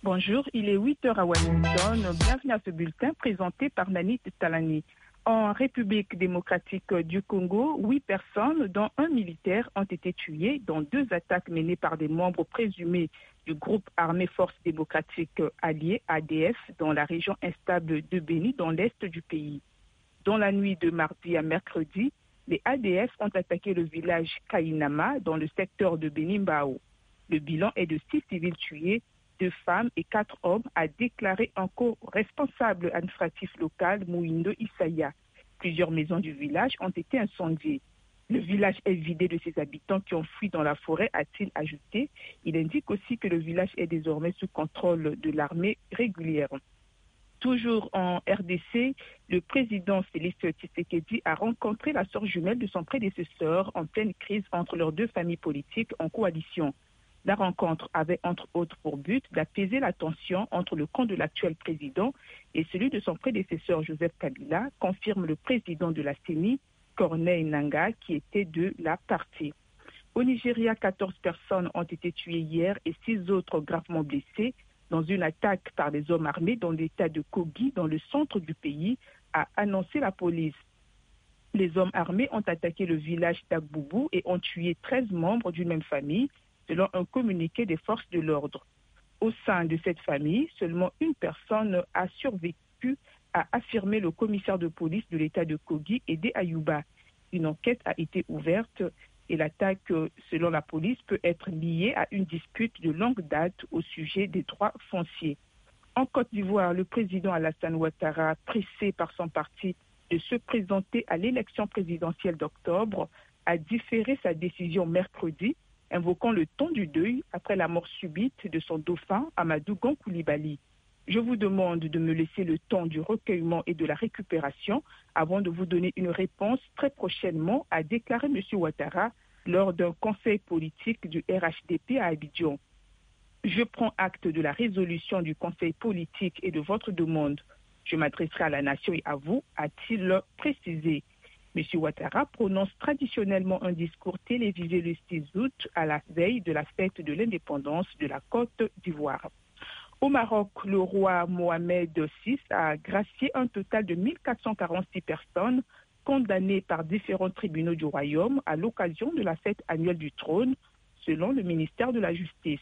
Bonjour, il est 8 heures à Washington. Bienvenue à ce bulletin présenté par Nanit Talani. En République démocratique du Congo, 8 personnes, dont un militaire, ont été tuées dans 2 attaques menées par des membres présumés du groupe armé Forces démocratiques alliées, ADF, dans la région instable de Béni, dans l'est du pays. Dans la nuit de mardi à mercredi, les ADF ont attaqué le village Kainama dans le secteur de Béni-Mbao. Le bilan est de 6 civils tués, 2 femmes et 4 hommes, a déclaré un co-responsable administratif local, Mouindo Isaya. Plusieurs maisons du village ont été incendiées. Le village est vidé de ses habitants qui ont fui dans la forêt, a-t-il ajouté. Il indique aussi que le village est désormais sous contrôle de l'armée régulière. Toujours en RDC, le président Félix Tshisekedi a rencontré la sœur jumelle de son prédécesseur en pleine crise entre leurs 2 familles politiques en coalition. La rencontre avait entre autres pour but d'apaiser la tension entre le camp de l'actuel président et celui de son prédécesseur Joseph Kabila, confirme le président de la CENI, Corneille Nangaa, qui était de la partie. Au Nigeria, 14 personnes ont été tuées hier et 6 autres gravement blessées dans une attaque par des hommes armés dans l'état de Kogi, dans le centre du pays, a annoncé la police. Les hommes armés ont attaqué le village d'Agboubou et ont tué 13 membres d'une même famille, selon un communiqué des forces de l'ordre. Au sein de cette famille, seulement une personne a survécu, a affirmé le commissaire de police de l'état de Kogi, Ede Ayuba. Une enquête a été ouverte et l'attaque, selon la police, peut être liée à une dispute de longue date au sujet des droits fonciers. En Côte d'Ivoire, le président Alassane Ouattara, pressé par son parti de se présenter à l'élection présidentielle d'octobre, a différé sa décision mercredi, invoquant le temps du deuil après la mort subite de son dauphin, Amadou Gon Coulibaly. Je vous demande de me laisser le temps du recueillement et de la récupération avant de vous donner une réponse très prochainement, a déclaré M. Ouattara lors d'un conseil politique du RHDP à Abidjan. Je prends acte de la résolution du conseil politique et de votre demande. Je m'adresserai à la nation et à vous, a-t-il précisé. M. Ouattara prononce traditionnellement un discours télévisé le 6 août à la veille de la fête de l'indépendance de la Côte d'Ivoire. Au Maroc, le roi Mohamed VI a gracié un total de 1446 personnes condamnées par différents tribunaux du royaume à l'occasion de la fête annuelle du trône, selon le ministère de la Justice.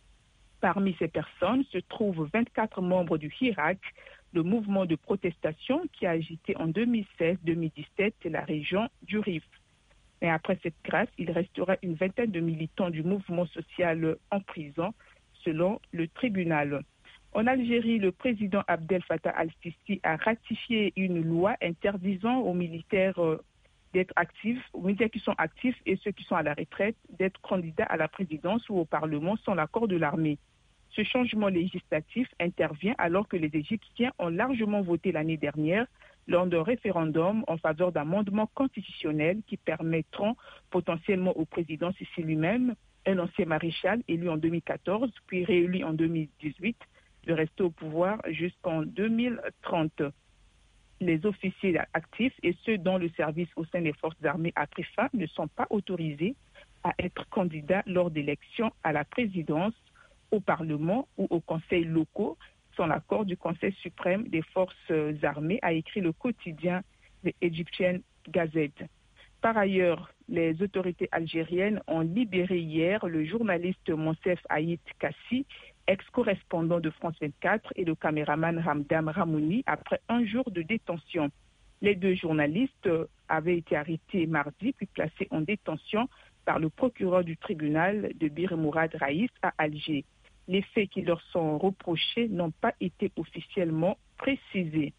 Parmi ces personnes se trouvent 24 membres du Hirak, le mouvement de protestation qui a agité en 2016-2017 la région du Rif. Mais après cette grâce, il restera une vingtaine de militants du mouvement social en prison, selon le tribunal. En Algérie, le président Abdel Fattah al-Sisi a ratifié une loi interdisant aux militaires d'être actifs, aux militaires qui sont actifs et ceux qui sont à la retraite, d'être candidats à la présidence ou au Parlement sans l'accord de l'armée. Ce changement législatif intervient alors que les Égyptiens ont largement voté l'année dernière lors d'un référendum en faveur d'amendements constitutionnels qui permettront potentiellement au président Sisi lui-même, un ancien maréchal élu en 2014 puis réélu en 2018, de rester au pouvoir jusqu'en 2030. Les officiers actifs et ceux dont le service au sein des forces armées a pris fin ne sont pas autorisés à être candidats lors d'élections à la présidence, au Parlement ou aux conseils locaux, sans l'accord du Conseil suprême des forces armées, a écrit le quotidien The Egyptian Gazette. Par ailleurs, les autorités algériennes ont libéré hier le journaliste Monsef Haït Kassi, ex-correspondant de France 24, et le caméraman Ramdam Ramouni après un jour de détention. Les 2 journalistes avaient été arrêtés mardi puis placés en détention par le procureur du tribunal de Bir Mourad Raïs à Alger. Les faits qui leur sont reprochés n'ont pas été officiellement précisés.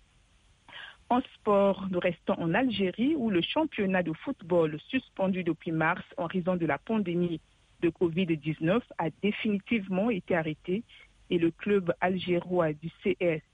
En sport, nous restons en Algérie où le championnat de football suspendu depuis mars en raison de la pandémie de Covid-19 a définitivement été arrêté et le club algérois du CS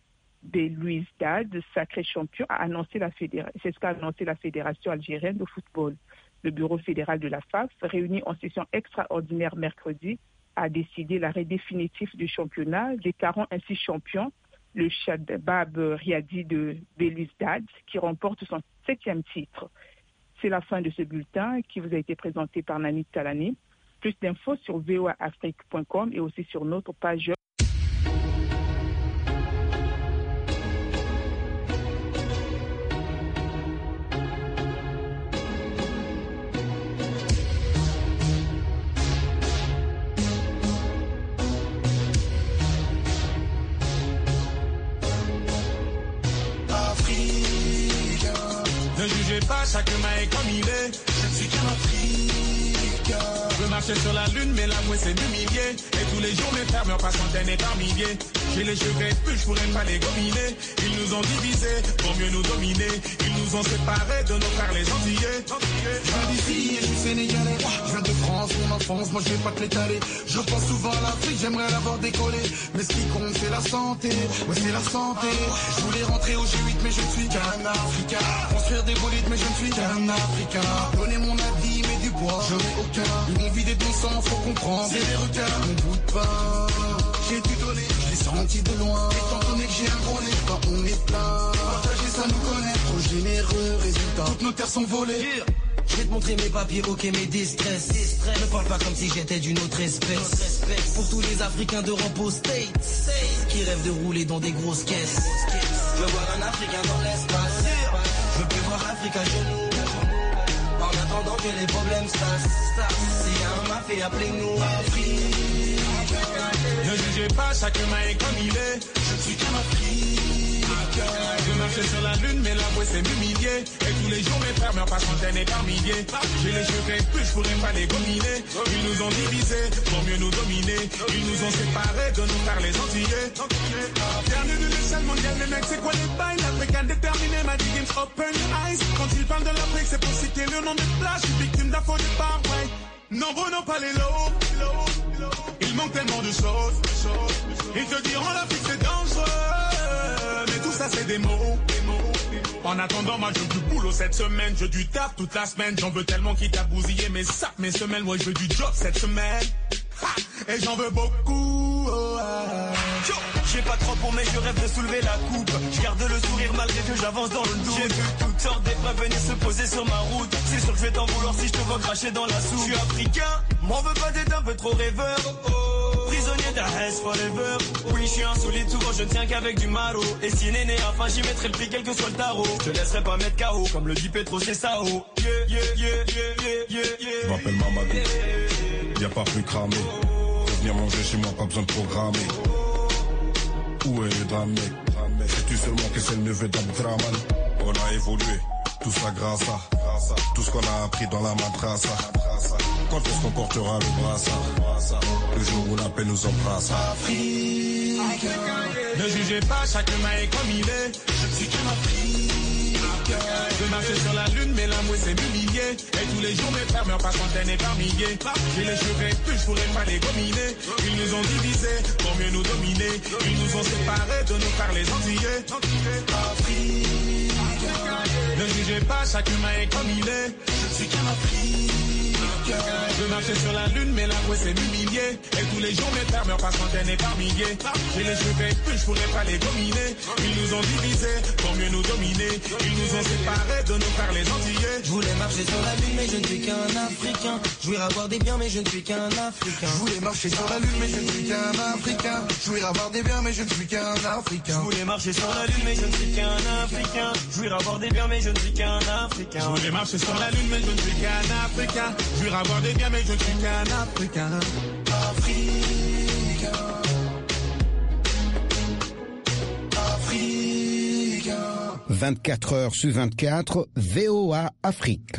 Belouizdad, sacré champion, a annoncé c'est ce qu'a annoncé la Fédération algérienne de football. Le bureau fédéral de la FAF, réuni en session extraordinaire mercredi, a décidé l'arrêt définitif du championnat, déclarant ainsi champion le Shabab Riadi de Belouizdad, qui remporte son 7e titre. C'est la fin de ce bulletin qui vous a été présenté par Nanit Talani. Plus d'infos sur voaafrique.com et aussi sur notre page. jugez pas, chacun est comme il est. Je suis qu'un Africain. Je marchais sur la lune, mais l'amour c'est m'humilier. Et tous les jours mes frères meurent par centaines et par milliers. J'ai les cheveux plus, je pourrais pas les gominer. Ils nous ont divisés pour mieux nous dominer. Ils nous ont séparés de nos frères les Antillais. Je viens d'ici et je suis sénégalais. Je viens de France, mon enfance, moi je vais pas te l'étaler. Je pense souvent à l'Afrique, j'aimerais l'avoir décollé. Mais ce qui compte c'est la santé, ouais c'est la santé. Je voulais rentrer au G8 mais je ne suis qu'un Africain. Construire des bolides mais je ne suis qu'un Africain. Donner mon avis mais du bois, je n'ai aucun. Ils m'ont vidé de mon sang, faut comprendre. C'est des requins, mon bout de pain. J'ai dû donner, je l'ai senti de loin. Étant donné que j'ai un gros nez, quand on est plein. Partager ça nous connaît, trop généreux, résultat. Toutes nos terres sont volées. Je vais te montrer mes papiers, ok, mes distress. Ne parle pas comme si j'étais d'une autre espèce. Pour tous les Africains d'Europe aux States qui rêvent de rouler dans des grosses caisses. Je veux voir un Africain dans l'espace. Je veux plus voir Afrique à genoux. En attendant que les problèmes se tassent. S'il y a un mafia, appelez-nous Afrique. Ne jugez pas, chacun est comme il est. Je suis qu'un Africain. Je marchais sur la lune, mais l'avouer c'est m'humilier. Et tous les jours mes frères meurent par centaines et par milliers. J'ai les cheveux plus, je pourrais pas les gominer. Ils nous ont divisés pour mieux nous dominer. Ils nous ont séparés de nos frères les Antillais. Dernier de l'échelle mondiale, les mecs, c'est quoi les bails? L'Africain déterminé m'a dit games open eyes. Quand ils parlent de l'Afrique, c'est pour citer le nom de plage. Je suis victime d'affaires de Paraguay. Nombreux n'ont pas les lots. Il manque tellement de choses. Ils te diront l'Afrique c'est dangereux. Mais tout ça c'est des mots. En attendant, moi je veux du boulot cette semaine. Je veux du taf toute la semaine. J'en veux tellement quitte à bousiller mes sacs, mes semelles. Moi je veux du job cette semaine. Ha, et j'en veux beaucoup. J'ai pas trop pour mais je rêve de soulever la coupe. Je garde le sourire malgré que j'avance dans le doute. J'ai vu toutes sortes d'épreuves venir se poser sur ma route. C'est sûr que je vais t'en vouloir si je te vois cracher dans la soupe. Je suis africain, m'en veux pas d'être un peu trop rêveur. Prisonnier d'Ahès forever. Oui, je suis insolite, souvent je ne tiens qu'avec du maro. Et si néné, enfin j'y mettrai le prix quel que soit le tarot. Je te laisserai pas mettre KO, comme le dit Petro, c'est ça, oh. Je m'appelle Mamadou, y'a pas plus cramé. Venir manger chez moi, pas besoin de programmer. Où est le drame, mec? Sais-tu seulement que c'est le neveu d'Abdraman? On a évolué, tout ça grâce à tout ce qu'on a appris dans la madrasa. Quand est-ce qu'on portera le brassard? Le jour où la paix nous embrasse. Afrique. Ne jugez pas, chacun est comme il est. Je suis qu'un Africain. Je marchais sur la lune, mais l'amour c'est m'humilier. Et tous les jours mes frères meurent par centaines et par milliers. J'ai les cheveux plus, je pourrais pas les gominer. Ils nous ont divisés pour mieux nous dominer. Ils nous ont séparés de nos frères les Antillais. Afrique. Ne jugez pas, chacun est comme il est. Je suis qu'un Africain. Je marchais sur la lune, mais l'amour c'est m'humilier. Et tous les jours mes frères meurent par centaines et par milliers. J'ai les cheveux plus, je pourrais pas les gominer. Ils nous ont divisés pour mieux nous dominer. Ils nous ont séparés de nos frères les Antillais. Je voulais marcher sur la lune mais je ne suis qu'un Africain. Je voulais avoir des biens mais je ne suis qu'un Africain. Je voulais marcher sur la lune mais je ne suis qu'un Africain. Je voulais avoir des biens mais je ne suis qu'un Africain. Je voulais marcher sur la lune mais je ne suis qu'un Africain. Je voulais avoir des biens mais je ne suis qu'un Africain. Je voulais marcher sur la lune mais je ne suis qu'un Africain. Je voulais avoir des biens mais je ne suis qu'un Africain. Africain. Africain. 24 heures sur 24, VOA Afrique.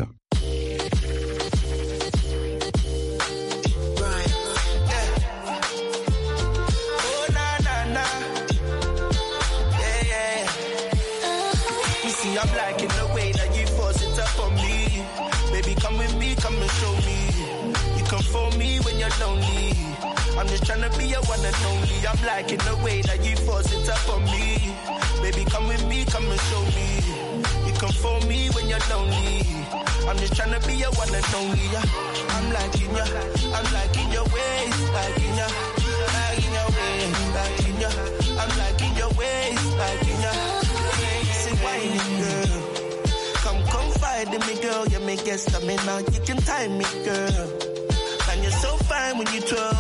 I'm liking the way that you force it up on me. Baby, come with me, come and show me. You come for me when you're lonely. I'm just trying to be your one and only. I'm liking the way that you force it up on me. Baby, come with me, come and show me. You come for me when you're lonely. I'm just trying to be your one and only. I'm liking ya, I'm liking your ways, liking ya, liking your ways, liking ya. I'm liking your ways, liking ya. Whining girl, come confide in me, girl. You make it stamina, you can time me, girl. And you're so fine when you twirl.